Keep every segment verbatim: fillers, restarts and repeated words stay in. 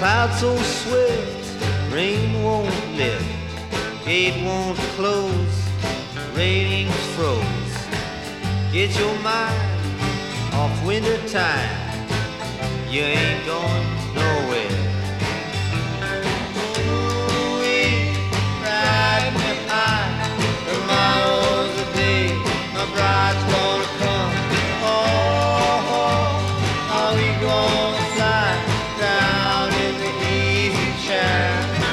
Clouds so swift, rain won't lift, gate won't close, ratings froze. Get your mind off winter time, you ain't going nowhere. Ooh-wee, ride me high, tomorrow's the day my bride's gonna come. Oh, oh, are we gonna fly down in the easy chair?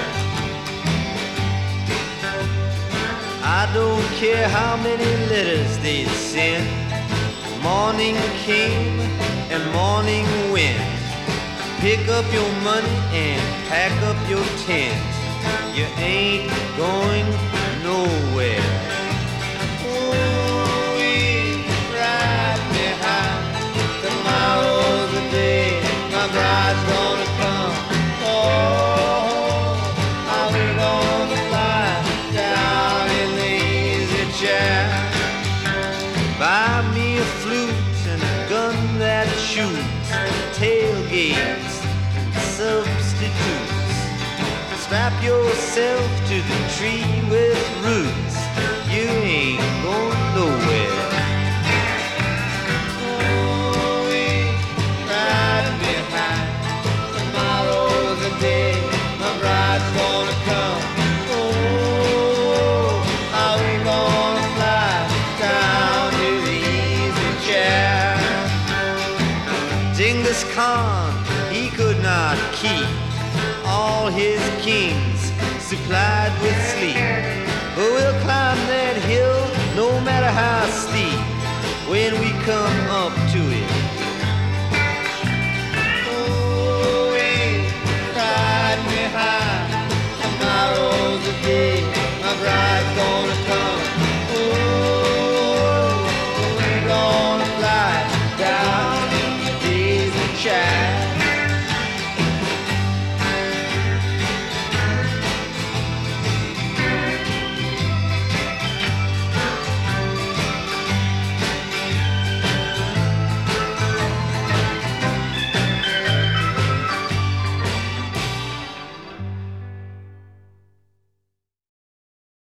I don't care how many letters they sent, morning came and morning went. Pick up your money and pack up your tent, you ain't going nowhere. Ooh-wee, ride me high, tomorrow's the day my bride's gonna come. Oh, are we gonna fly down in the easy chair? Buy me a flute and a gun that shoots, tailgates and substitutes. Strap yourself to the tree with roots, you ain't going nowhere. Ooh-wee, ride me high, tomorrow's the day my bride's gonna come. Oh, are we gonna fly down to the easy chair? Genghis Khan, he could not keep all his kings supplied with sleep, but we'll climb that hill no matter how steep when we come up